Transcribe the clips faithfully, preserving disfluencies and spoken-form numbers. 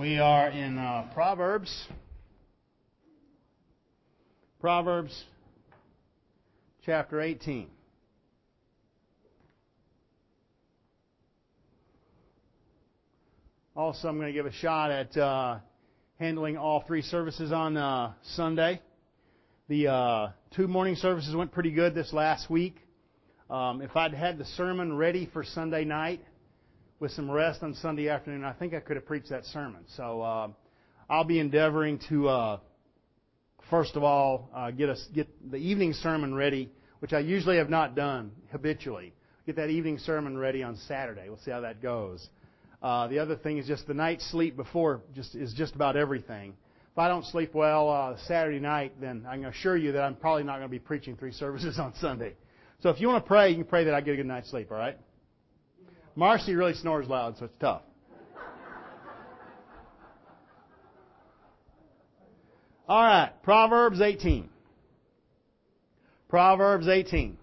We are in uh, Proverbs. Proverbs chapter eighteen. Also, I'm going to give a shot at uh, handling all three services on uh, Sunday. The uh, two morning services went pretty good this last week. Um, if I'd had the sermon ready for Sunday night with some rest on Sunday afternoon, I think I could have preached that sermon. So uh, I'll be endeavoring to, uh, first of all, uh, get us get the evening sermon ready, which I usually have not done habitually. Get that evening sermon ready on Saturday. We'll see how that goes. Uh, the other thing is just the night's sleep before just is just about everything. If I don't sleep well uh, Saturday night, then I can assure you that I'm probably not going to be preaching three services on Sunday. So if you want to pray, you can pray that I get a good night's sleep, all right? Marcy really snores loud, so it's tough. All right, Proverbs eighteen. Proverbs eighteen.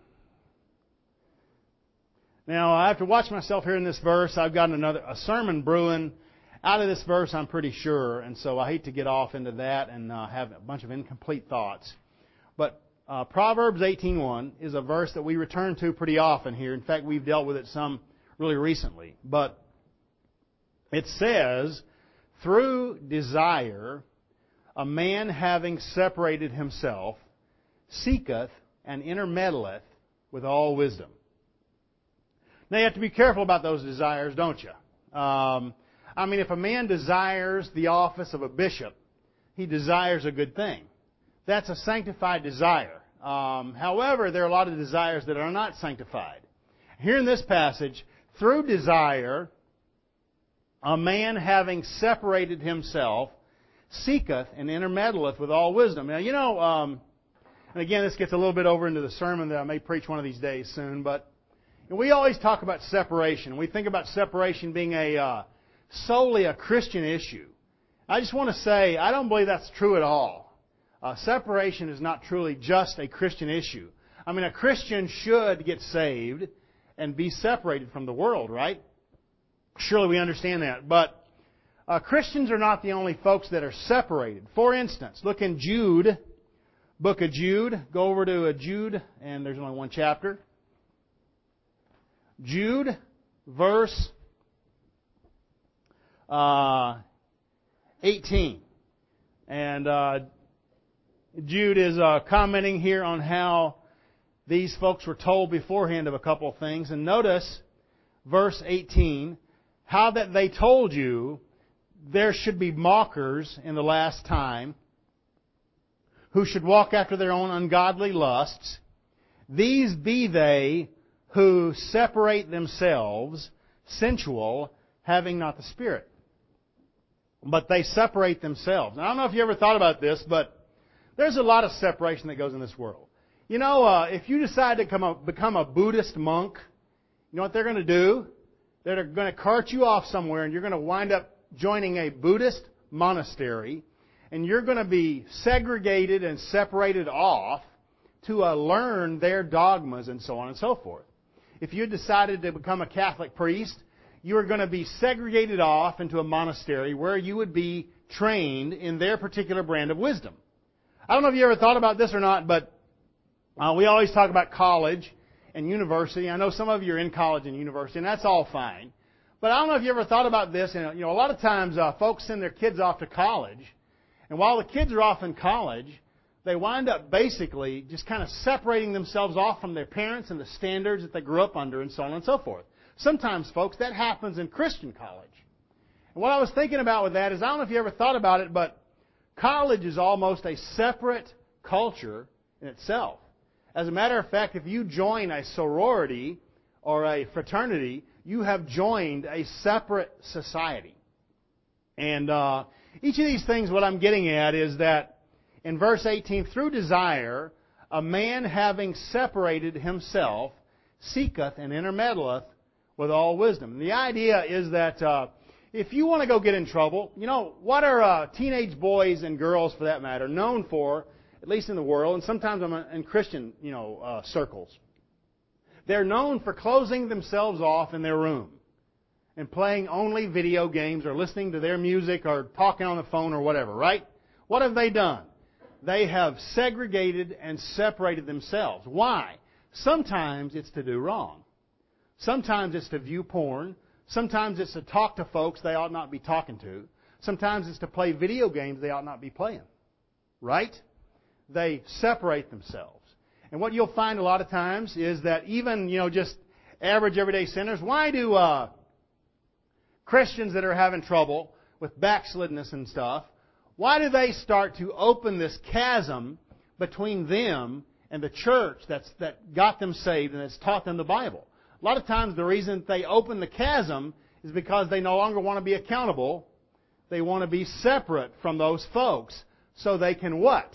Now, I have to watch myself here in this verse. I've got another a sermon brewing out of this verse, I'm pretty sure, and so I hate to get off into that and uh, have a bunch of incomplete thoughts. But uh, Proverbs eighteen one is a verse that we return to pretty often here. In fact, we've dealt with it some really recently. But it says, through desire, a man having separated himself seeketh and intermeddleth with all wisdom. Now, you have to be careful about those desires, don't you? Um, I mean, if a man desires the office of a bishop, he desires a good thing. That's a sanctified desire. Um, however, there are a lot of desires that are not sanctified. Here in this passage, through desire, a man having separated himself seeketh and intermeddleth with all wisdom. Now, you know, um, and again, this gets a little bit over into the sermon that I may preach one of these days soon, but we always talk about separation. We think about separation being a uh, solely a Christian issue. I just want to say, I don't believe that's true at all. Uh, separation is not truly just a Christian issue. I mean, a Christian should get saved and be separated from the world, right? Surely we understand that. But uh, Christians are not the only folks that are separated. For instance, look in Jude, book of Jude. Go over to a Jude, and there's only one chapter. Jude, verse uh, eighteen. And uh, Jude is uh, commenting here on how these folks were told beforehand of a couple of things. And notice, verse eighteen, how that they told you there should be mockers in the last time who should walk after their own ungodly lusts. These be they who separate themselves, sensual, having not the Spirit. But they separate themselves. Now, I don't know if you ever thought about this, but there's a lot of separation that goes in this world. You know, uh, if you decide to become a, become a Buddhist monk, you know what they're going to do? They're going to cart you off somewhere, and you're going to wind up joining a Buddhist monastery, and you're going to be segregated and separated off to uh, learn their dogmas and so on and so forth. If you decided to become a Catholic priest, you are going to be segregated off into a monastery where you would be trained in their particular brand of wisdom. I don't know if you ever thought about this or not, but uh, we always talk about college and university. I know some of you are in college and university, and that's all fine. But I don't know if you ever thought about this. And, you know, a lot of times uh, folks send their kids off to college, and while the kids are off in college, they wind up basically just kind of separating themselves off from their parents and the standards that they grew up under and so on and so forth. Sometimes, folks, that happens in Christian college. And what I was thinking about with that is, I don't know if you ever thought about it, but college is almost a separate culture in itself. As a matter of fact, if you join a sorority or a fraternity, you have joined a separate society. And uh, each of these things, what I'm getting at is that in verse eighteen, through desire, a man having separated himself seeketh and intermeddleth with all wisdom. And the idea is that uh, if you want to go get in trouble, you know, what are uh, teenage boys and girls, for that matter, known for, at least in the world, and sometimes in Christian, you know, uh, circles? They're known for closing themselves off in their room and playing only video games or listening to their music or talking on the phone or whatever, right? What have they done? They have segregated and separated themselves. Why? Sometimes it's to do wrong. Sometimes it's to view porn. Sometimes it's to talk to folks they ought not be talking to. Sometimes it's to play video games they ought not be playing. Right? They separate themselves. And what you'll find a lot of times is that even, you know, just average everyday sinners, why do uh, Christians that are having trouble with backslidness and stuff, why do they start to open this chasm between them and the church that's, that got them saved and that's taught them the Bible? A lot of times the reason they open the chasm is because they no longer want to be accountable. They want to be separate from those folks so they can what?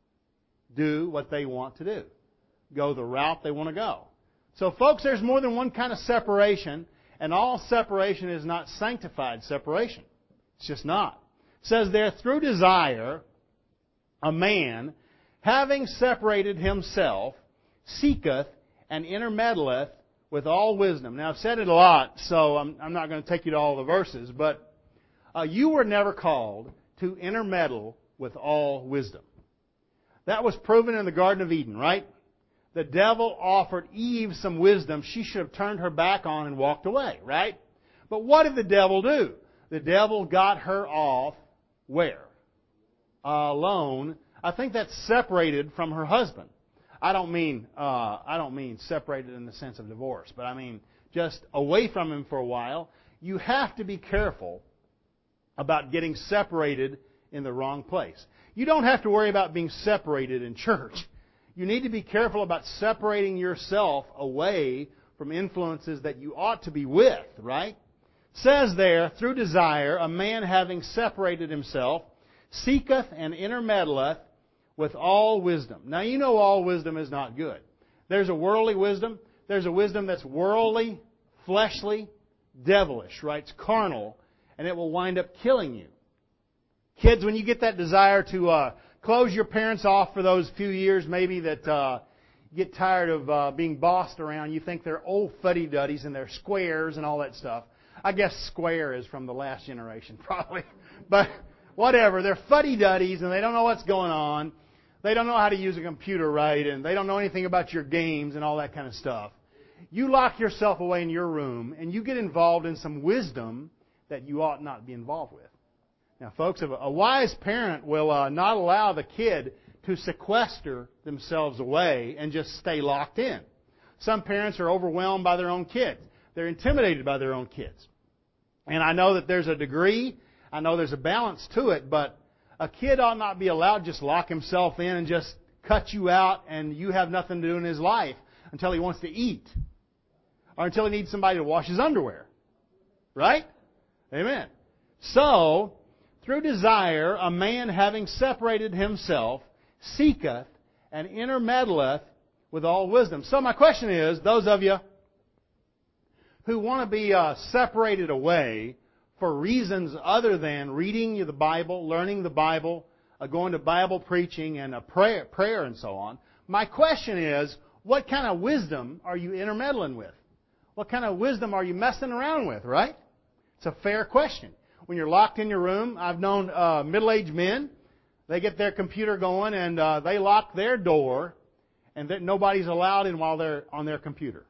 Do what they want to do. Go the route they want to go. So folks, there's more than one kind of separation, and all separation is not sanctified separation. It's just not. It says there, through desire, a man, having separated himself, seeketh and intermeddleth with all wisdom. Now, I've said it a lot, so I'm, I'm not going to take you to all the verses, but uh, you were never called to intermeddle with all wisdom. That was proven in the Garden of Eden, right? The devil offered Eve some wisdom she should have turned her back on and walked away, right? But what did the devil do? The devil got her off where? Alone. I think that's separated from her husband. I don't mean uh, I don't mean separated in the sense of divorce, but I mean just away from him for a while. You have to be careful about getting separated in the wrong place. You don't have to worry about being separated in church. You need to be careful about separating yourself away from influences that you ought to be with, right? It says there, through desire, a man having separated himself, seeketh and intermeddleth with all wisdom. Now, you know all wisdom is not good. There's a worldly wisdom. There's a wisdom that's worldly, fleshly, devilish, right? It's carnal, and it will wind up killing you. Kids, when you get that desire to uh, close your parents off for those few years, maybe that uh, you get tired of uh, being bossed around, you think they're old fuddy-duddies and they're squares and all that stuff. I guess square is from the last generation, probably. But whatever, they're fuddy-duddies and they don't know what's going on. They don't know how to use a computer right, and they don't know anything about your games and all that kind of stuff. You lock yourself away in your room, and you get involved in some wisdom that you ought not be involved with. Now, folks, a wise parent will uh, not allow the kid to sequester themselves away and just stay locked in. Some parents are overwhelmed by their own kids. They're intimidated by their own kids. And I know that there's a degree, I know there's a balance to it, but a kid ought not be allowed to just lock himself in and just cut you out and you have nothing to do in his life until he wants to eat. Or until he needs somebody to wash his underwear. Right? Amen. So, through desire, a man having separated himself, seeketh and intermeddleth with all wisdom. So my question is, those of you who want to be uh, separated away for reasons other than reading the Bible, learning the Bible, uh, going to Bible preaching and a prayer, prayer and so on, my question is, what kind of wisdom are you intermeddling with? What kind of wisdom are you messing around with, right? It's a fair question. When you're locked in your room, I've known uh, middle-aged men, they get their computer going and uh, they lock their door and that nobody's allowed in while they're on their computer.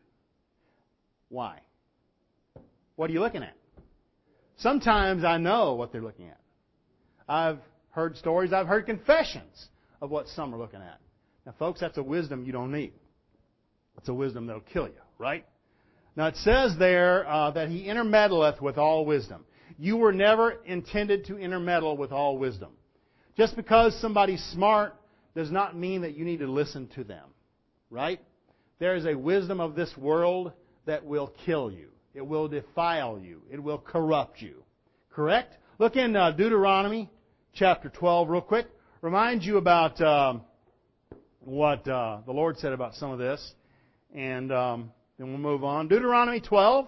Why? What are you looking at? Sometimes I know what they're looking at. I've heard stories, I've heard confessions of what some are looking at. Now, folks, that's a wisdom you don't need. It's a wisdom that'll kill you, right? Now, it says there uh, that he intermeddleth with all wisdom. You were never intended to intermeddle with all wisdom. Just because somebody's smart does not mean that you need to listen to them, right? There is a wisdom of this world that will kill you. It will defile you. It will corrupt you. Correct? Look in uh, Deuteronomy chapter twelve real quick. Remind you about um, what uh, the Lord said about some of this. And um, then we'll move on. Deuteronomy twelve.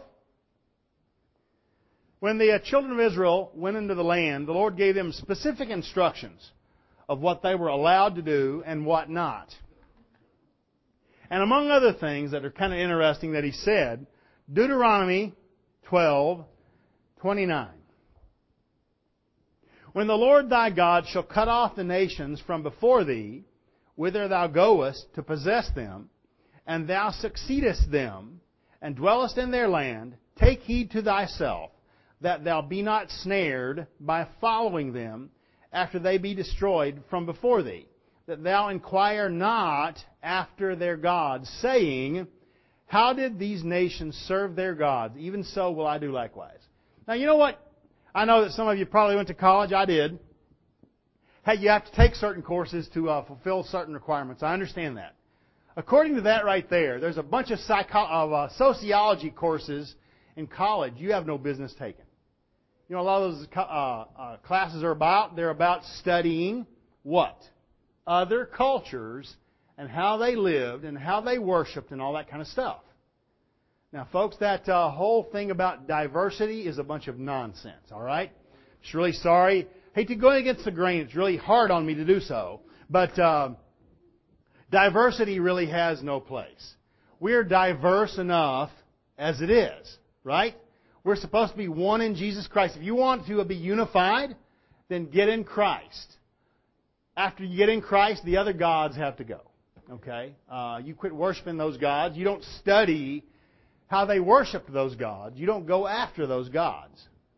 When the uh, children of Israel went into the land, the Lord gave them specific instructions of what they were allowed to do and what not. And among other things that are kind of interesting that He said, Deuteronomy twelve twenty-nine. When the Lord thy God shall cut off the nations from before thee, whither thou goest to possess them, and thou succeedest them, and dwellest in their land, take heed to thyself, that thou be not snared by following them, after they be destroyed from before thee, that thou inquire not after their gods, saying, how did these nations serve their gods? Even so will I do likewise. Now, you know what? I know that some of you probably went to college. I did. Hey, you have to take certain courses to uh, fulfill certain requirements. I understand that. According to that right there, there's a bunch of, psycho- of uh, sociology courses in college you have no business taking. You know, a lot of those uh, uh, classes are about, they're about studying what? Other cultures and how they lived and how they worshiped and all that kind of stuff. Now, folks, that uh, whole thing about diversity is a bunch of nonsense, all right? Just really sorry. Hate to go against the grain. It's really hard on me to do so. But uh, diversity really has no place. We're diverse enough as it is, right? We're supposed to be one in Jesus Christ. If you want to be unified, then get in Christ. After you get in Christ, the other gods have to go. Okay? Uh, you quit worshiping those gods. You don't study how they worshiped those gods. You don't go after those gods.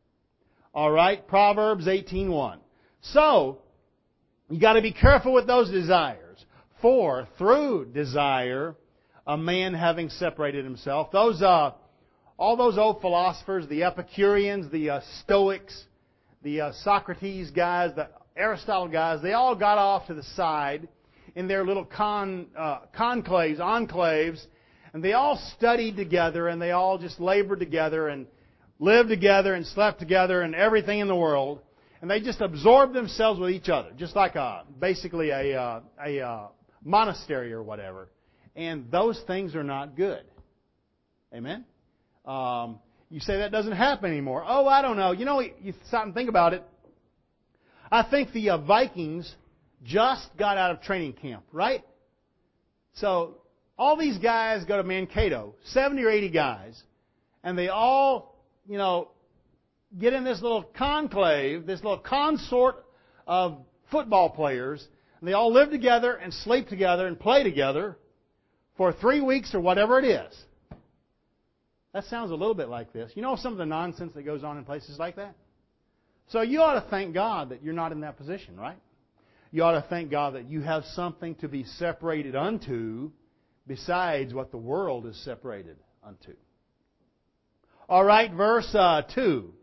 All right? Proverbs eighteen one. So, you got to be careful with those desires. For through desire, a man having separated himself. Those, uh, all those old philosophers, the Epicureans, the uh, Stoics, the uh, Socrates guys, the Aristotle guys, they all got off to the side in their little con, uh, conclaves, enclaves, and they all studied together, and they all just labored together, and lived together, and slept together, and everything in the world. And they just absorbed themselves with each other, just like a, basically a, uh, a uh, monastery or whatever. And those things are not good. Amen? Um, you say that doesn't happen anymore. Oh, I don't know. You know, you stop and think about it. I think the uh, Vikings just got out of training camp, right? So, all these guys go to Mankato, seventy or eighty guys, and they all, you know, get in this little conclave, this little consort of football players, and they all live together and sleep together and play together for three weeks or whatever it is. That sounds a little bit like this. You know some of the nonsense that goes on in places like that? So you ought to thank God that you're not in that position, right? You ought to thank God that you have something to be separated unto besides what the world is separated unto. All right, verse uh, two.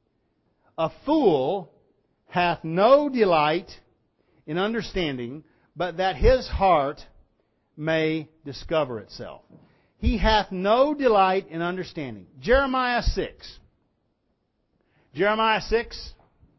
A fool hath no delight in understanding, but that his heart may discover itself. He hath no delight in understanding. Jeremiah six. Jeremiah six.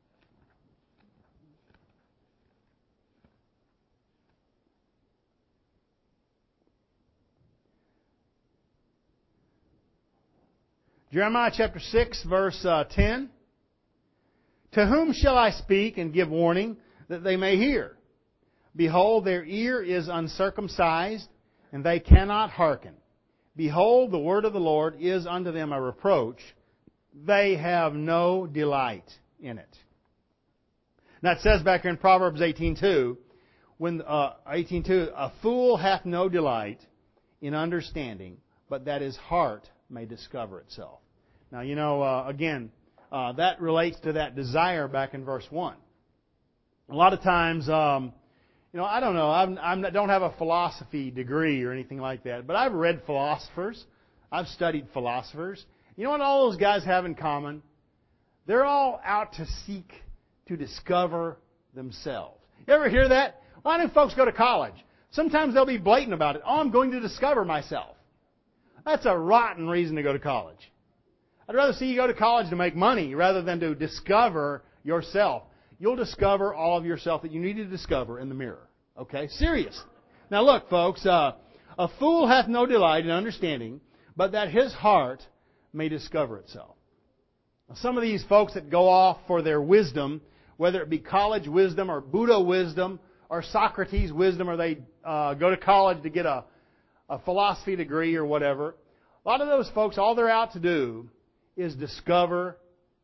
Jeremiah chapter six, verse uh, ten. To whom shall I speak and give warning that they may hear? Behold, their ear is uncircumcised, and they cannot hearken. Behold, the word of the Lord is unto them a reproach. They have no delight in it. Now it says back here in Proverbs eighteen two, when uh, eighteen two, a fool hath no delight in understanding, but that his heart may discover itself. Now, you know, uh, again, uh, that relates to that desire back in verse one. A lot of times, um, you know, I don't know, I'm, I'm, I don't have a philosophy degree or anything like that, but I've read philosophers. I've studied philosophers. You know what all those guys have in common? They're all out to seek to discover themselves. You ever hear that? Why do folks go to college? Sometimes they'll be blatant about it. Oh, I'm going to discover myself. That's a rotten reason to go to college. I'd rather see you go to college to make money rather than to discover yourself. You'll discover all of yourself that you need to discover in the mirror. Okay? Serious. Now look, folks, uh, a fool hath no delight in understanding, but that his heart may discover itself. Now, some of these folks that go off for their wisdom, whether it be college wisdom or Buddha wisdom or Socrates wisdom, or they uh, go to college to get a, a philosophy degree or whatever, a lot of those folks, all they're out to do is discover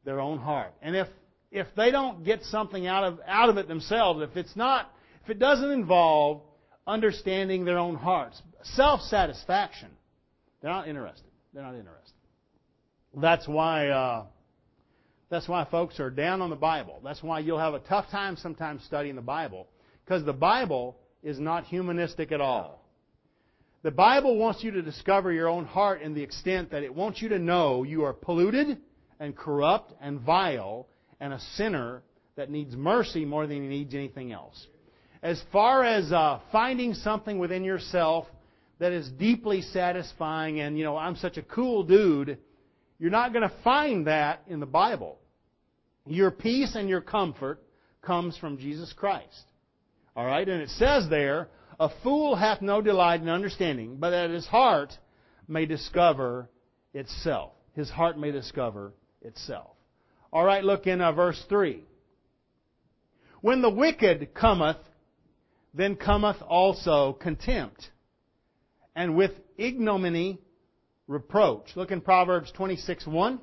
their own heart. And if if they don't get something out of out of it themselves, if it's not, if it doesn't involve understanding their own hearts, self-satisfaction, they're not interested. They're not interested. That's why uh, that's why folks are down on the Bible. That's why you'll have a tough time sometimes studying the Bible, because the Bible is not humanistic at all. The Bible wants you to discover your own heart in the extent that it wants you to know you are polluted and corrupt and vile and a sinner that needs mercy more than he needs anything else. As far as uh, finding something within yourself that is deeply satisfying and, you know, I'm such a cool dude, you're not going to find that in the Bible. Your peace and your comfort comes from Jesus Christ. All right? And it says there, a fool hath no delight in understanding, but that his heart may discover itself. His heart may discover itself. All right, look in uh, verse three. When the wicked cometh, then cometh also contempt, and with ignominy reproach. Look in Proverbs twenty-six one.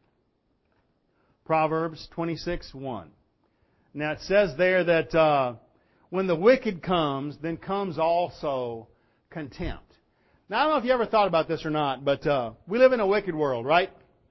Proverbs twenty-six one. Now it says there that uh, when the wicked comes, then comes also contempt. Now I don't know if you ever thought about this or not, but uh, we live in a wicked world, right?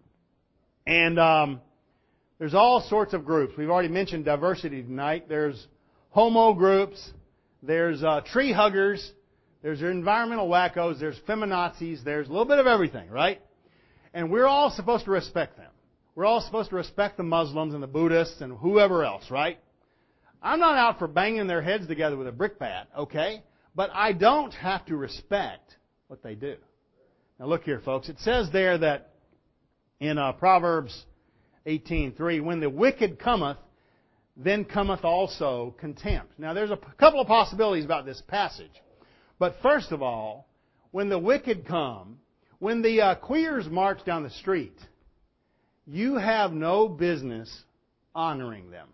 And um, there's all sorts of groups. We've already mentioned diversity tonight. There's homo groups. There's uh, tree huggers. There's environmental wackos. There's feminazis. There's a little bit of everything, right? And we're all supposed to respect them. We're all supposed to respect the Muslims and the Buddhists and whoever else, right? I'm not out for banging their heads together with a brick bat, okay? But I don't have to respect what they do. Now look here, folks. It says there that in uh, Proverbs eighteen three, when the wicked cometh, then cometh also contempt. Now there's a couple of possibilities about this passage. But first of all, when the wicked come, when the uh, queers march down the street, you have no business honoring them.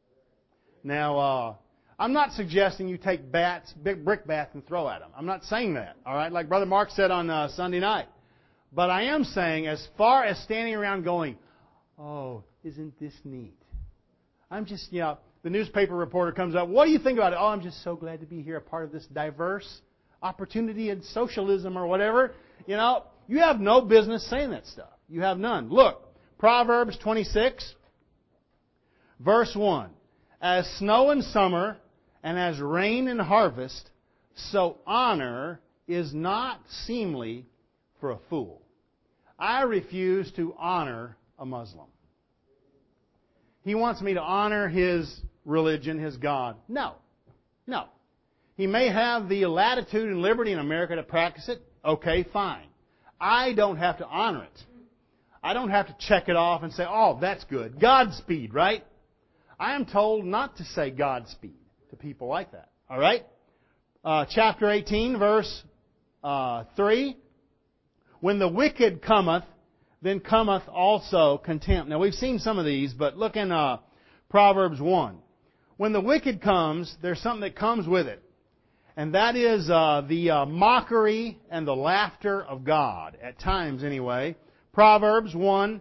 Now, uh, I'm not suggesting you take bats, big brick bats, and throw at them. I'm not saying that, all right? Like Brother Mark said on uh, Sunday night. But I am saying, as far as standing around going, oh, isn't this neat? I'm just, you know, the newspaper reporter comes up, what do you think about it? Oh, I'm just so glad to be here, a part of this diverse opportunity and socialism or whatever. You know, you have no business saying that stuff. You have none. Look, Proverbs twenty-six, verse one. As snow in summer and as rain in harvest, so honor is not seemly for a fool. I refuse to honor a Muslim. He wants me to honor his religion, his God. No. No. He may have the latitude and liberty in America to practice it. Okay, fine. I don't have to honor it. I don't have to check it off and say, oh, that's good. Godspeed, right? I am told not to say Godspeed to people like that. All right? Uh, chapter eighteen, verse uh, three. When the wicked cometh, then cometh also contempt. Now, we've seen some of these, but look in uh, Proverbs one. When the wicked comes, there's something that comes with it. And that is uh, the uh, mockery and the laughter of God, at times anyway. Proverbs one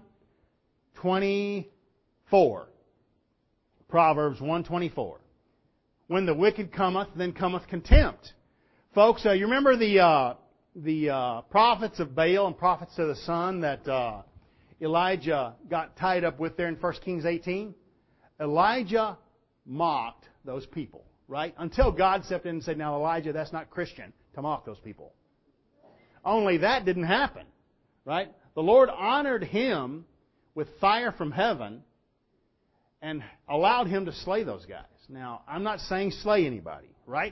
twenty-four. Proverbs one twenty-four. When the wicked cometh, then cometh contempt. Folks, uh, you remember the uh, the uh, prophets of Baal and prophets of the sun that uh, Elijah got tied up with there in First Kings eighteen? Elijah mocked those people, right? Until God stepped in and said, now Elijah, that's not Christian to mock those people. Only that didn't happen, right? The Lord honored him with fire from heaven and allowed him to slay those guys. Now, I'm not saying slay anybody, right?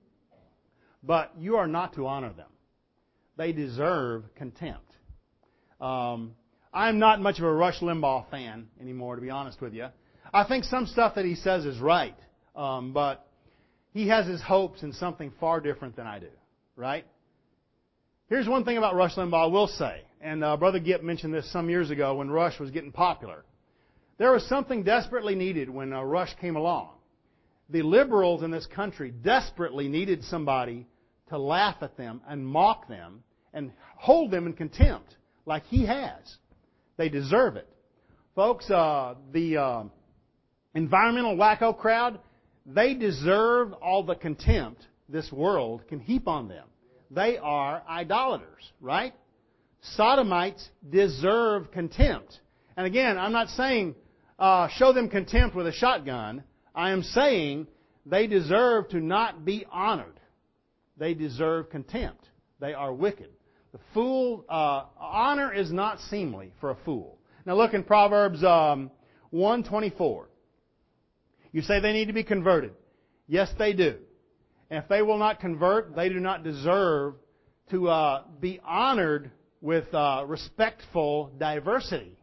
But you are not to honor them. They deserve contempt. Um, I'm not much of a Rush Limbaugh fan anymore, to be honest with you. I think some stuff that he says is right, um, but he has his hopes in something far different than I do, right? Here's one thing about Rush Limbaugh I will say, and uh, Brother Gipp mentioned this some years ago when Rush was getting popular. There was something desperately needed when uh, Rush came along. The liberals in this country desperately needed somebody to laugh at them and mock them and hold them in contempt like he has. They deserve it. Folks, uh, the uh, environmental wacko crowd, they deserve all the contempt this world can heap on them. They are idolaters, right? Sodomites deserve contempt. And again, I'm not saying uh, show them contempt with a shotgun. I am saying they deserve to not be honored. They deserve contempt. They are wicked. The fool, uh, honor is not seemly for a fool. Now look in Proverbs um, one twenty-four. You say they need to be converted. Yes, they do. And if they will not convert, they do not deserve to uh, be honored with uh, respectful diversity.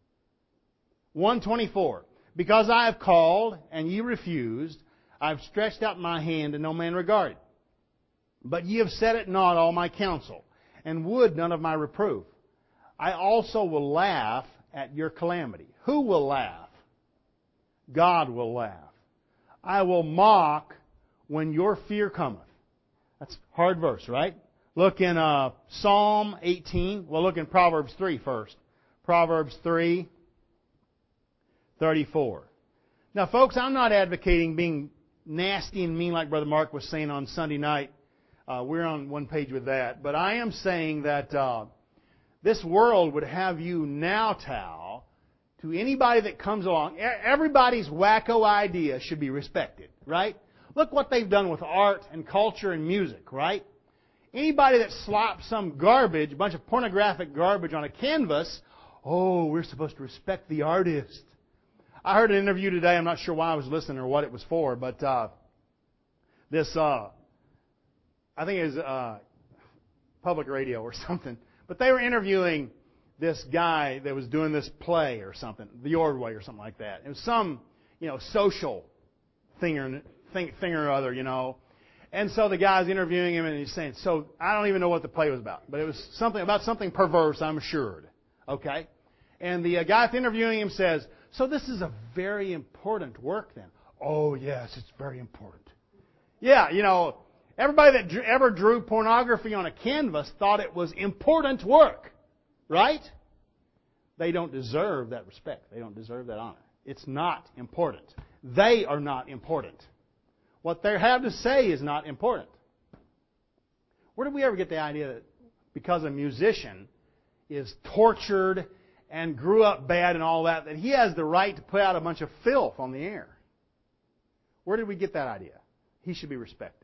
one twenty-four. Because I have called, and ye refused, I have stretched out my hand, and no man regarded. But ye have set at naught all my counsel, and would none of my reproof. I also will laugh at your calamity. Who will laugh? God will laugh. I will mock when your fear cometh. That's a hard verse, right? Look in uh, Psalm eighteen. Well, look in Proverbs three first. Proverbs three, thirty-four. Now, folks, I'm not advocating being nasty and mean like Brother Mark was saying on Sunday night. Uh, we're on one page with that. But I am saying that uh, this world would have you now towel to anybody that comes along. Everybody's wacko idea should be respected, right? Look what they've done with art and culture and music, right? Anybody that slops some garbage, a bunch of pornographic garbage on a canvas, oh, we're supposed to respect the artist. I heard an interview today. I'm not sure why I was listening or what it was for, but uh, this, uh, I think it was uh, public radio or something. But they were interviewing this guy that was doing this play or something, the Ordway or something like that. It was some, you know, social thing or, thing, thing or other, you know. And so the guy's interviewing him and he's saying, so I don't even know what the play was about, but it was something about something perverse, I'm assured. Okay? And the uh, guy interviewing him says, so this is a very important work then. Oh, yes, it's very important. Yeah, you know, everybody that drew, ever drew pornography on a canvas thought it was important work. Right? They don't deserve that respect. They don't deserve that honor. It's not important. They are not important. What they have to say is not important. Where did we ever get the idea that because a musician is tortured and grew up bad and all that, that he has the right to put out a bunch of filth on the air? Where did we get that idea? He should be respected.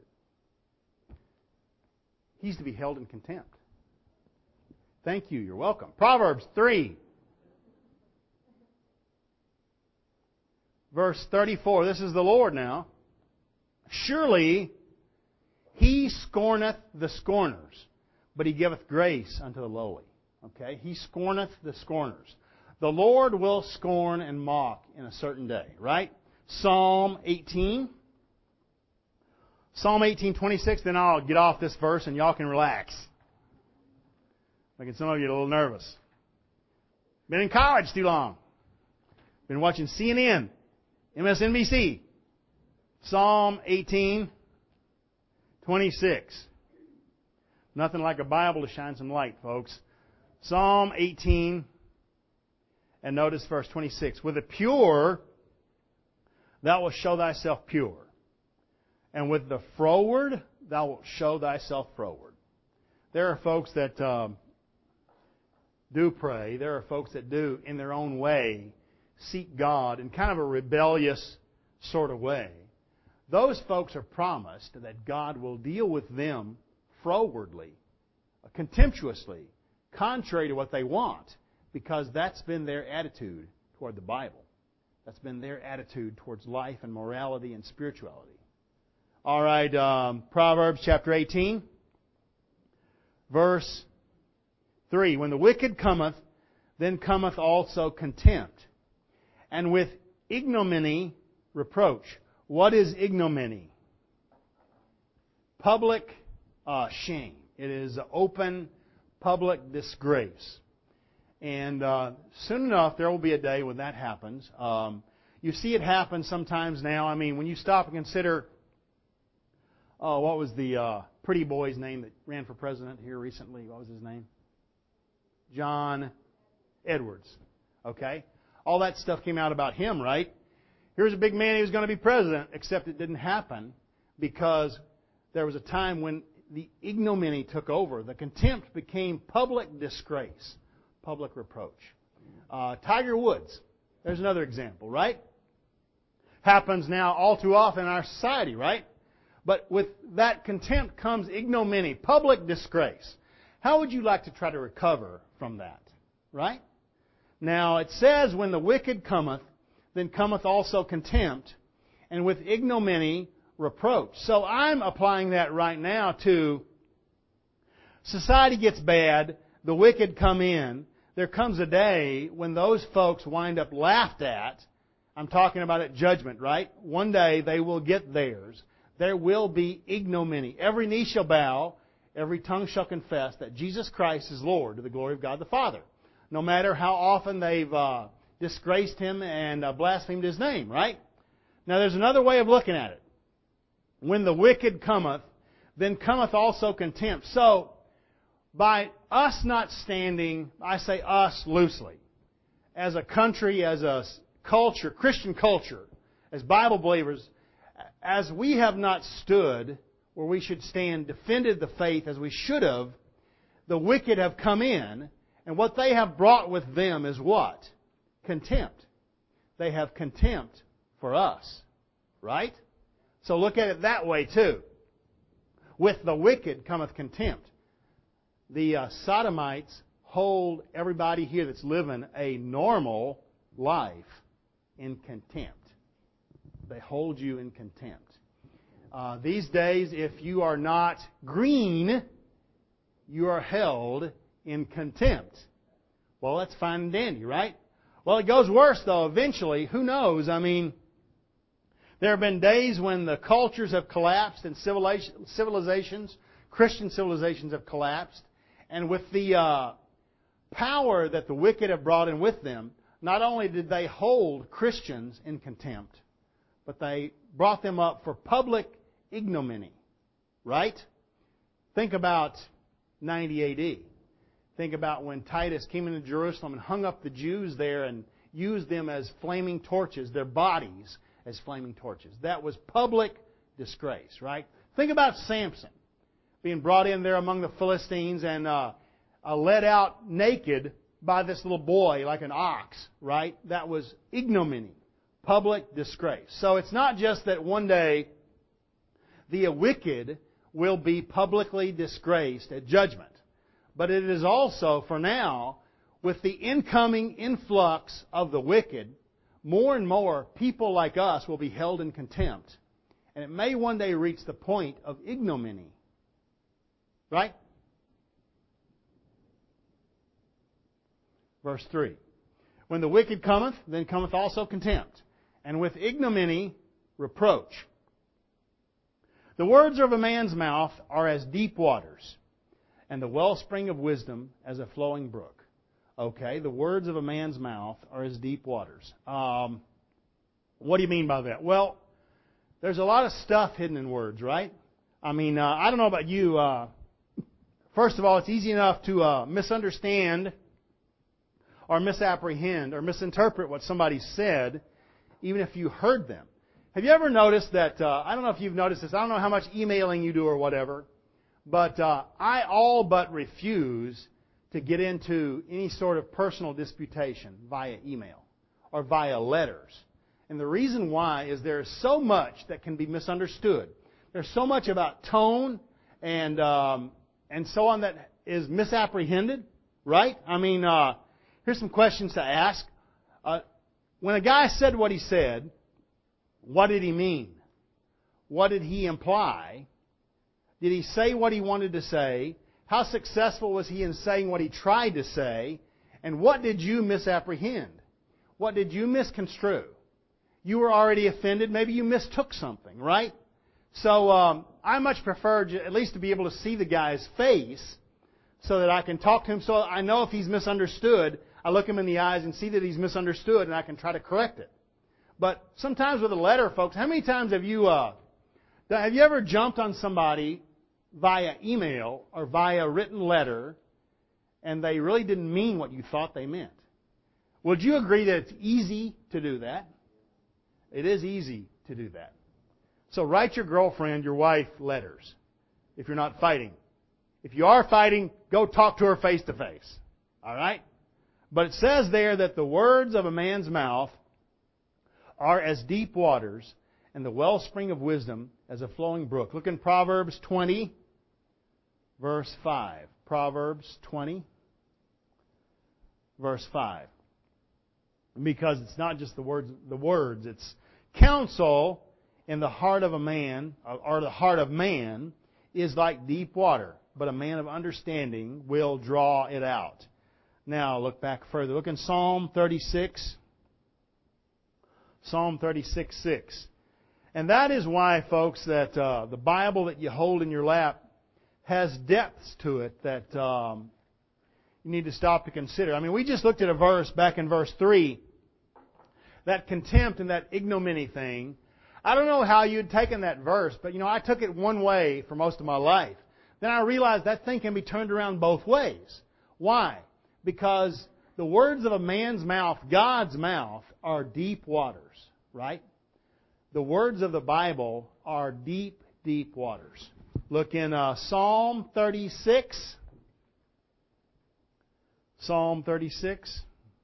He's to be held in contempt. Thank you. You're welcome. Proverbs three. Verse thirty-four. This is the Lord now. Surely He scorneth the scorners, but He giveth grace unto the lowly. Okay? He scorneth the scorners. The Lord will scorn and mock in a certain day. Right? Psalm eighteen. Psalm eighteen, twenty-six. Then I'll get off this verse and y'all can relax. Making some of you a little nervous. Been in college too long. Been watching C N N, M S N B C. Psalm eighteen, twenty-six. Nothing like a Bible to shine some light, folks. Psalm eighteen, and notice verse twenty-six. With the pure, thou wilt show thyself pure. And with the froward, thou wilt show thyself froward. There are folks that um, do pray. There are folks that do, in their own way, seek God in kind of a rebellious sort of way. Those folks are promised that God will deal with them frowardly, contemptuously, contrary to what they want, because that's been their attitude toward the Bible. That's been their attitude towards life and morality and spirituality. All right, um, Proverbs chapter eighteen, verse three. When the wicked cometh, then cometh also contempt, and with ignominy reproach. What is ignominy? Public uh, shame. It is open, public disgrace. And uh, soon enough, there will be a day when that happens. Um, you see it happen sometimes now. I mean, when you stop and consider, oh, what was the uh, pretty boy's name that ran for president here recently? What was his name? John Edwards. Okay? all that stuff came out about him, right? Here's a big man, he was going to be president, except it didn't happen because there was a time when the ignominy took over. The contempt became public disgrace, public reproach. Uh, Tiger Woods, there's another example, right? Happens now all too often in our society, right? But with that contempt comes ignominy, public disgrace. How would you like to try to recover from that, right? Now, it says, when the wicked cometh, then cometh also contempt, and with ignominy, reproach. So I'm applying that right now to society gets bad, the wicked come in, there comes a day when those folks wind up laughed at. I'm talking about at judgment, right? One day they will get theirs. There will be ignominy. Every knee shall bow, every tongue shall confess that Jesus Christ is Lord to the glory of God the Father. No matter how often they've uh, disgraced Him and uh, blasphemed His name, right? Now there's another way of looking at it. When the wicked cometh, then cometh also contempt. So, by us not standing, I say us loosely, as a country, as a culture, Christian culture, as Bible believers, as we have not stood where we should stand, defended the faith as we should have, the wicked have come in, and what they have brought with them is what? Contempt. They have contempt for us. Right? So look at it that way too. With the wicked cometh contempt. The uh, Sodomites hold everybody here that's living a normal life in contempt. They hold you in contempt. Uh, these days, if you are not green, you are held in contempt. Well, that's fine and dandy, right? Well, it goes worse, though, eventually. Who knows? I mean, there have been days when the cultures have collapsed and civilizations, Christian civilizations have collapsed. And with the uh, power that the wicked have brought in with them, not only did they hold Christians in contempt, but they brought them up for public ignominy. Right? Think about ninety A D. Think about when Titus came into Jerusalem and hung up the Jews there and used them as flaming torches, their bodies as flaming torches. That was public disgrace, right? Think about Samson being brought in there among the Philistines and uh, uh, led out naked by this little boy like an ox, right? That was ignominy, public disgrace. So it's not just that one day the wicked will be publicly disgraced at judgment, but it is also, for now, with the incoming influx of the wicked, more and more people like us will be held in contempt. And it may one day reach the point of ignominy. Right? Verse three. When the wicked cometh, then cometh also contempt, and with ignominy reproach. The words of a man's mouth are as deep waters, and the wellspring of wisdom as a flowing brook. Okay, the words of a man's mouth are as deep waters. Um, what do you mean by that? Well, there's a lot of stuff hidden in words, right? I mean, uh, I don't know about you. Uh, first of all, it's easy enough to uh, misunderstand or misapprehend or misinterpret what somebody said, even if you heard them. Have you ever noticed that, uh, I don't know if you've noticed this, I don't know how much emailing you do or whatever, but uh, I all but refuse to get into any sort of personal disputation via email or via letters. And the reason why is there is so much that can be misunderstood. There's so much about tone and um, and so on that is misapprehended, right? I mean, uh, here's some questions to ask. Uh, when a guy said what he said, what did he mean? What did he imply? Did he say what he wanted to say? How successful was he in saying what he tried to say? And what did you misapprehend? What did you misconstrue? You were already offended. Maybe you mistook something, right? So um, I much prefer at least to be able to see the guy's face so that I can talk to him. So I know if he's misunderstood, I look him in the eyes and see that he's misunderstood and I can try to correct it. But sometimes with a letter, folks, how many times have you uh, have you ever jumped on somebody via email or via written letter and they really didn't mean what you thought they meant? Would you agree that it's easy to do that? It is easy to do that. So write your girlfriend, your wife, letters if you're not fighting. If you are fighting, go talk to her face to face. All right? But it says there that the words of a man's mouth are as deep waters, and the wellspring of wisdom as a flowing brook. Look in Proverbs twenty, verse five. Proverbs twenty, verse five. Because it's not just the words, the words, it's counsel in the heart of a man, or the heart of man, is like deep water, but a man of understanding will draw it out. Now, look back further. Look in Psalm thirty-six. Psalm thirty-six, six. And that is why, folks, that uh, the Bible that you hold in your lap has depths to it that um, you need to stop to consider. I mean, we just looked at a verse back in verse three. That contempt and that ignominy thing. I don't know how you'd taken that verse, but, you know, I took it one way for most of my life. Then I realized that thing can be turned around both ways. Why? Because the words of a man's mouth, God's mouth, are deep waters, right? The words of the Bible are deep, deep waters. Look in uh, Psalm thirty-six. Psalm thirty-six,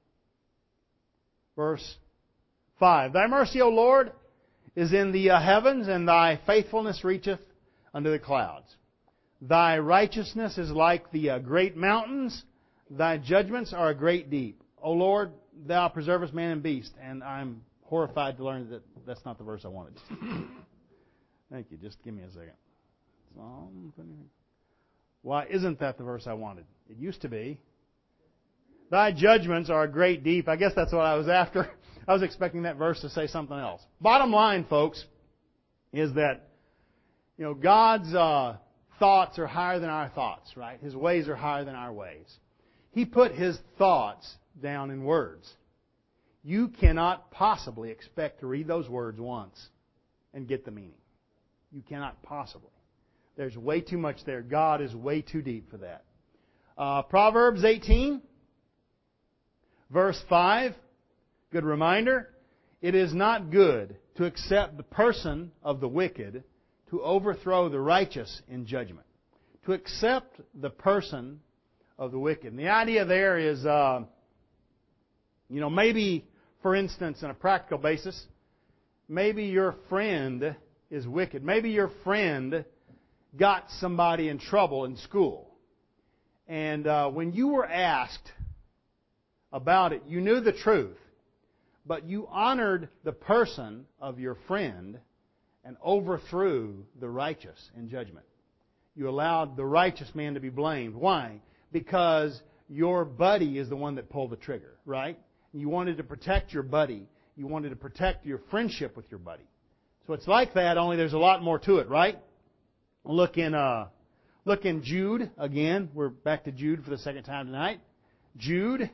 verse five. Thy mercy, O Lord, is in the uh, heavens, and Thy faithfulness reacheth unto the clouds. Thy righteousness is like the uh, great mountains. Thy judgments are a great deep. O Lord, Thou preservest man and beast. And I'm horrified to learn that that's not the verse I wanted. Thank you. Just give me a second. Psalm twenty. Why isn't that the verse I wanted? It used to be. Thy judgments are a great deep. I guess that's what I was after. I was expecting that verse to say something else. Bottom line, folks, is that, you know, God's uh, thoughts are higher than our thoughts, right? His ways are higher than our ways. He put His thoughts down in words. You cannot possibly expect to read those words once and get the meaning. You cannot possibly. There's way too much there. God is way too deep for that. Uh, Proverbs eighteen, verse five. Good reminder. It is not good to accept the person of the wicked, to overthrow the righteous in judgment. To accept the person of the wicked. And the idea there is, uh, you know, maybe, for instance, on a practical basis, maybe your friend is wicked. Maybe your friend got somebody in trouble in school. And uh, when you were asked about it, you knew the truth, but you honored the person of your friend and overthrew the righteous in judgment. You allowed the righteous man to be blamed. Why? Because your buddy is the one that pulled the trigger, right? You wanted to protect your buddy. You wanted to protect your friendship with your buddy. So it's like that, only there's a lot more to it, right? Look in uh, look in Jude again. We're back to Jude for the second time tonight. Jude.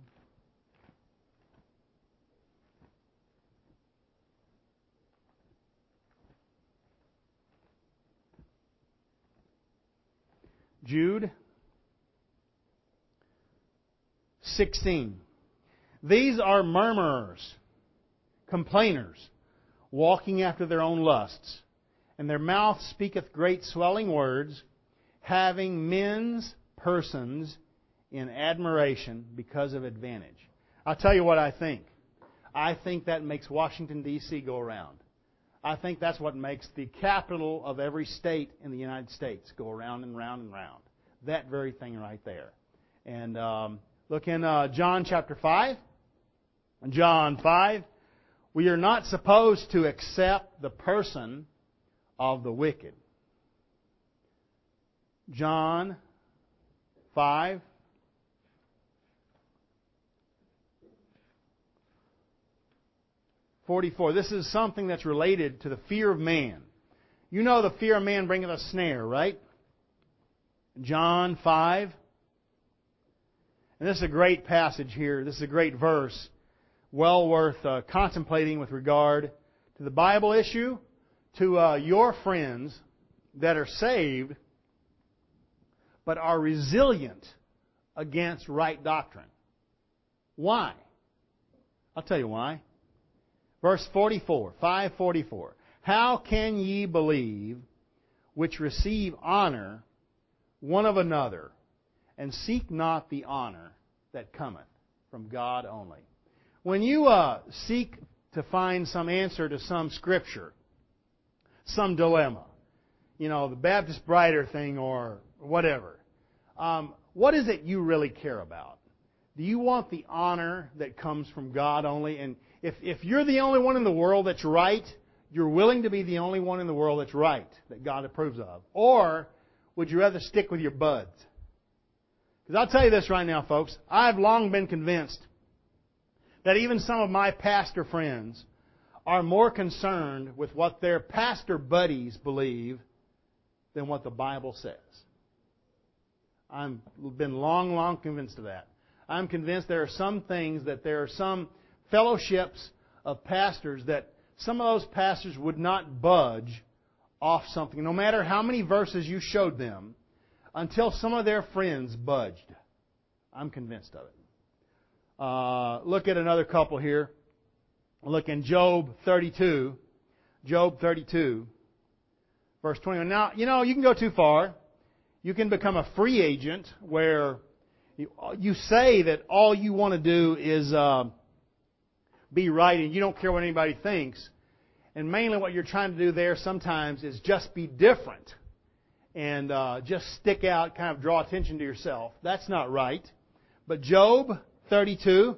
Jude sixteen. These are murmurers, complainers, walking after their own lusts, and their mouth speaketh great swelling words, having men's persons in admiration because of advantage. I'll tell you what I think. I think that makes Washington, D C go around. I think that's what makes the capital of every state in the United States go around and round and round. That very thing right there. And um, look in uh, John chapter five. John five. We are not supposed to accept the person of the wicked. John five. forty-four. This is something that's related to the fear of man. You know the fear of man bringeth a snare, right? John five. And this is a great passage here. This is a great verse. Well worth uh, contemplating with regard to the Bible issue, to uh, your friends that are saved but are resilient against right doctrine. Why? I'll tell you why. Verse forty-four, five forty-four. How can ye believe which receive honor one of another, and seek not the honor that cometh from God only? When you uh, seek to find some answer to some scripture, some dilemma, you know, the Baptist Brighter thing or whatever, um, what is it you really care about? Do you want the honor that comes from God only? And if, if you're the only one in the world that's right, you're willing to be the only one in the world that's right, that God approves of? Or would you rather stick with your buds? Because I'll tell you this right now, folks. I've long been convinced that even some of my pastor friends are more concerned with what their pastor buddies believe than what the Bible says. I've been long, long convinced of that. I'm convinced there are some things, that there are some fellowships of pastors that some of those pastors would not budge off something, no matter how many verses you showed them, until some of their friends budged. I'm convinced of it. Uh, look at another couple here. Look in Job thirty-two. Job thirty-two, verse twenty-one. Now, you know, you can go too far. You can become a free agent where you, you say that all you want to do is uh, be right and you don't care what anybody thinks. And mainly what you're trying to do there sometimes is just be different and uh, just stick out, kind of draw attention to yourself. That's not right. But Job thirty-two,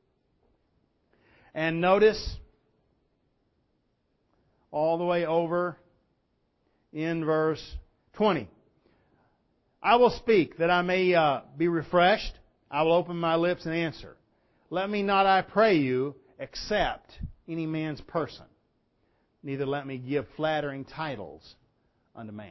and notice all the way over in verse twenty. I will speak that I may uh, be refreshed. I will open my lips and answer. Let me not, I pray you, accept any man's person. Neither let me give flattering titles unto man.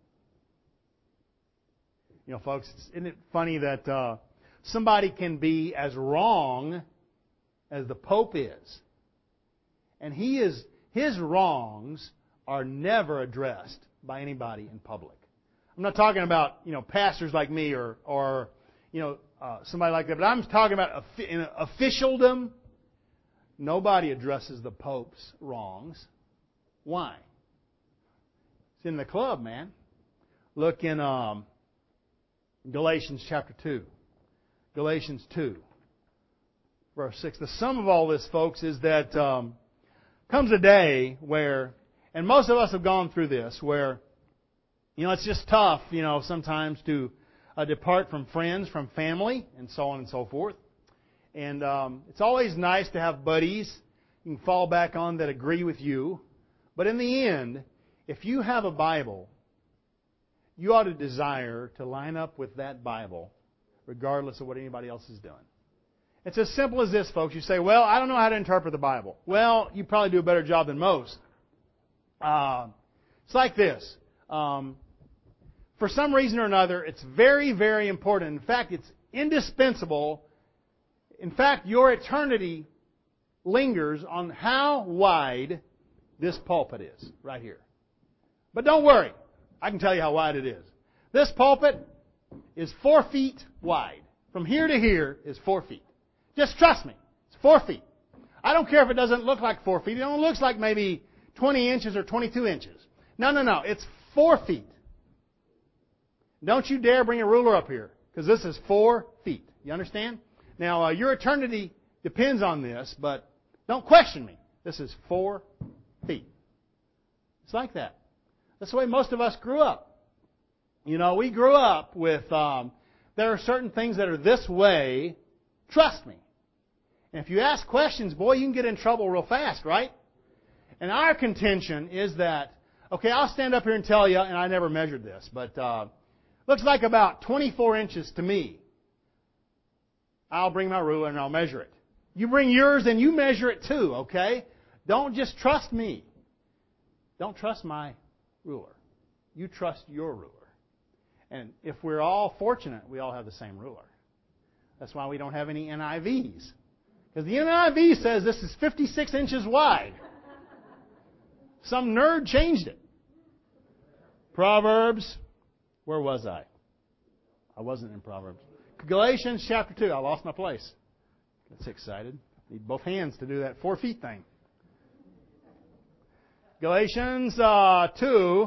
You know, folks, isn't it funny that uh, somebody can be as wrong as the Pope is, and he is his wrongs are never addressed by anybody in public. I'm not talking about, you know, pastors like me or, or you know, uh, somebody like that, but I'm talking about in officialdom. Nobody addresses the Pope's wrongs. Why? It's in the club, man. Look in um, Galatians chapter two. Galatians two, verse six. The sum of all this, folks, is that um, comes a day where, and most of us have gone through this, where, you know, it's just tough, you know, sometimes to uh, depart from friends, from family, and so on and so forth. And um, it's always nice to have buddies you can fall back on that agree with you. But in the end, if you have a Bible, you ought to desire to line up with that Bible, regardless of what anybody else is doing. It's as simple as this, folks. You say, well, I don't know how to interpret the Bible. Well, you probably do a better job than most. Uh, it's like this. Um, for some reason or another, it's very, very important. In fact, it's indispensable. In fact, your eternity lingers on how wide this pulpit is, right here. But don't worry. I can tell you how wide it is. This pulpit is four feet wide. From here to here is four feet. Just trust me. It's four feet. I don't care if it doesn't look like four feet. It only looks like maybe twenty inches or twenty-two inches. No, no, no. It's four feet. Don't you dare bring a ruler up here, because this is four feet. You understand? Now, uh, your eternity depends on this, but don't question me. This is four feet. It's like that. That's the way most of us grew up. You know, we grew up with, um, there are certain things that are this way. Trust me. And if you ask questions, boy, you can get in trouble real fast, right? And our contention is that, okay, I'll stand up here and tell you, and I never measured this, but uh, looks like about twenty-four inches to me. I'll bring my ruler and I'll measure it. You bring yours and you measure it too, okay? Don't just trust me. Don't trust my ruler. You trust your ruler. And if we're all fortunate, we all have the same ruler. That's why we don't have any N I Vs. Because the N I V says this is fifty-six inches wide. Some nerd changed it. Proverbs. Where was I? I wasn't in Proverbs. Galatians chapter two. I lost my place. That's excited. Need both hands to do that four feet thing. Galatians uh, two.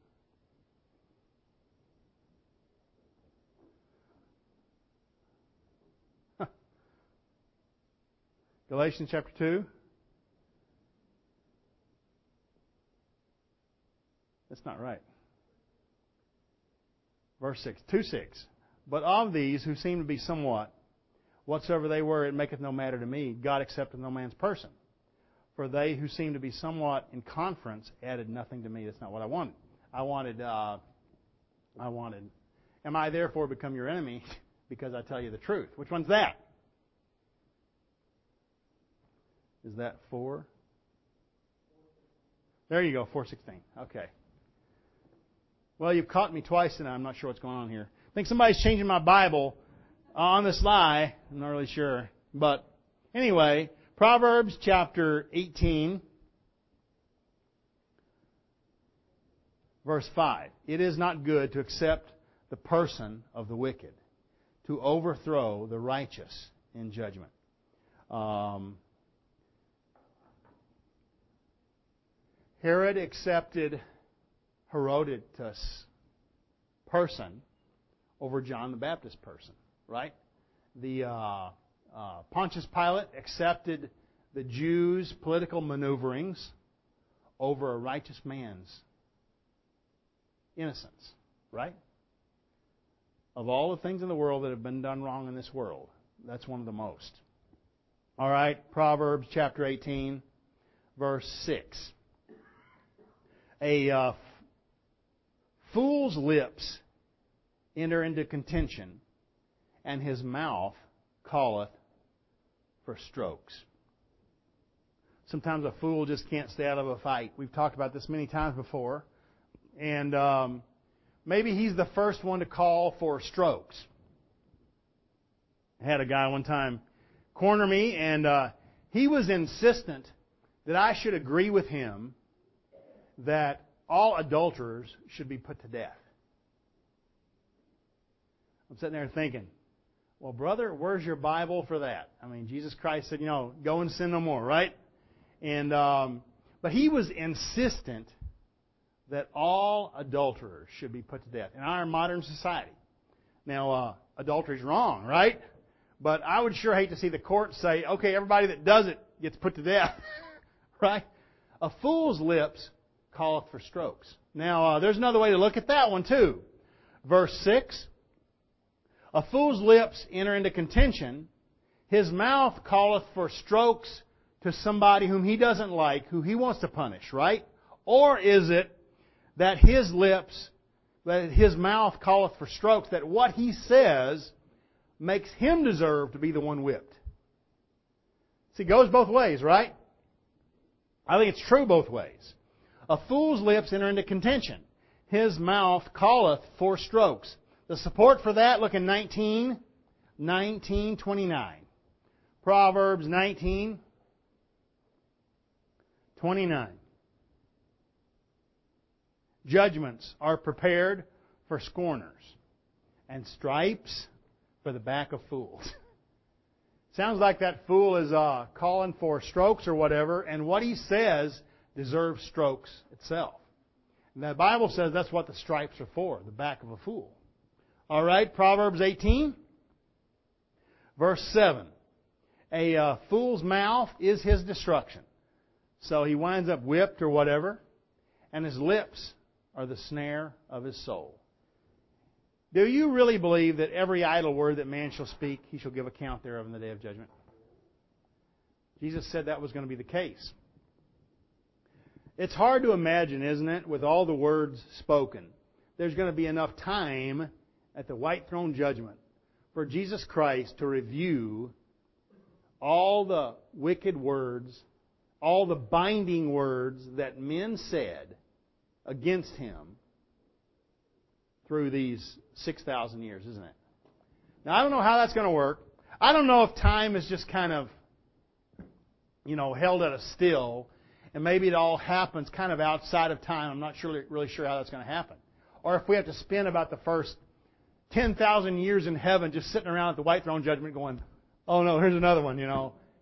Galatians chapter two. That's not right. Verse six. two six. But of these who seem to be somewhat, whatsoever they were, it maketh no matter to me. God accepteth no man's person. For they who seem to be somewhat in conference added nothing to me. That's not what I wanted. I wanted, uh, I wanted, am I therefore become your enemy because I tell you the truth? Which one's that? Is that four? There you go, four sixteen. Okay. Well, you've caught me twice tonight. I'm not sure what's going on here. I think somebody's changing my Bible on the sly. I'm not really sure. But anyway, Proverbs chapter eighteen, verse five. It is not good to accept the person of the wicked, to overthrow the righteous in judgment. Um, Herod accepted Herodotus' person over John the Baptist person, right? The uh, uh, Pontius Pilate accepted the Jews' political maneuverings over a righteous man's innocence, right? Of all the things in the world that have been done wrong in this world, that's one of the most. All right, Proverbs chapter eighteen, verse six. A uh, fool's lips enter into contention, and his mouth calleth for strokes. Sometimes a fool just can't stay out of a fight. We've talked about this many times before. And um, maybe he's the first one to call for strokes. I had a guy one time corner me, and uh, he was insistent that I should agree with him that all adulterers should be put to death. I'm sitting there thinking, well, brother, where's your Bible for that? I mean, Jesus Christ said, you know, go and sin no more, right? And um, but he was insistent that all adulterers should be put to death in our modern society. Now, uh, adultery's wrong, right? But I would sure hate to see the court say, okay, everybody that does it gets put to death, right? A fool's lips calleth for strokes. Now, uh, there's another way to look at that one too. Verse six. A fool's lips enter into contention. His mouth calleth for strokes to somebody whom he doesn't like, who he wants to punish, right? Or is it that his lips, that his mouth calleth for strokes, that what he says makes him deserve to be the one whipped? See, it goes both ways, right? I think it's true both ways. A fool's lips enter into contention. His mouth calleth for strokes. The support for that, look in nineteen, nineteen twenty-nine. Proverbs nineteen, twenty-nine. Judgments are prepared for scorners, and stripes for the back of fools. Sounds like that fool is uh, calling for strokes or whatever, and what he says deserves strokes itself. And the Bible says that's what the stripes are for, the back of a fool. All right, Proverbs eighteen, verse seven. A uh, fool's mouth is his destruction. So he winds up whipped or whatever, and his lips are the snare of his soul. Do you really believe that every idle word that man shall speak, he shall give account thereof in the day of judgment? Jesus said that was going to be the case. It's hard to imagine, isn't it, with all the words spoken, there's going to be enough time at the white throne judgment for Jesus Christ to review all the wicked words, all the binding words that men said against Him through these six thousand years, isn't it? Now, I don't know how that's going to work. I don't know if time is just kind of, you know, held at a still, and maybe it all happens kind of outside of time. I'm not sure, really sure how that's going to happen. Or if we have to spend about the first ten thousand years in heaven just sitting around at the white throne judgment going, oh no, here's another one, you know.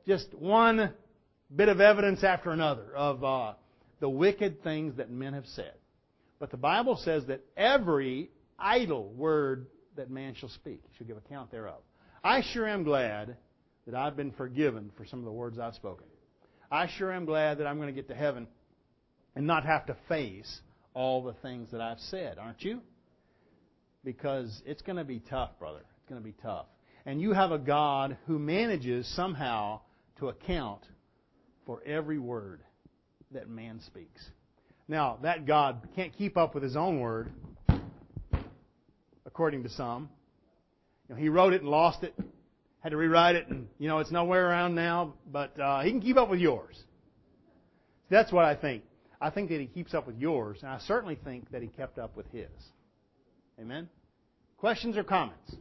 just one bit of evidence after another of uh, the wicked things that men have said. But the Bible says that every idle word that man shall speak shall give account thereof. I sure am glad that I've been forgiven for some of the words I've spoken. I sure am glad that I'm going to get to heaven and not have to face all the things that I've said, aren't you? Because it's going to be tough, brother. It's going to be tough. And you have a God who manages somehow to account for every word that man speaks. Now, that God can't keep up with His own word, according to some. You know, He wrote it and lost it, had to rewrite it, and, you know, it's nowhere around now, but uh, He can keep up with yours. That's what I think. I think that He keeps up with yours, and I certainly think that He kept up with His. Amen? Questions or comments?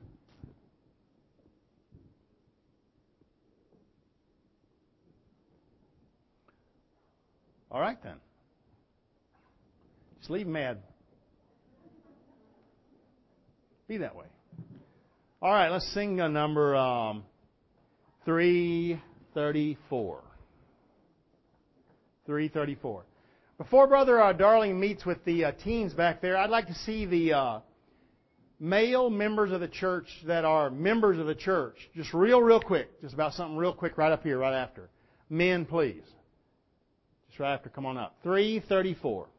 All right, then. Just leave mad. Be that way. All right, let's sing a number um, three thirty-four. three thirty-four. Before Brother uh, Darling meets with the uh, teens back there, I'd like to see the uh, male members of the church that are members of the church. Just real, real quick. Just about something real quick right up here, right after. Men, please. Just right after, come on up. three thirty-four.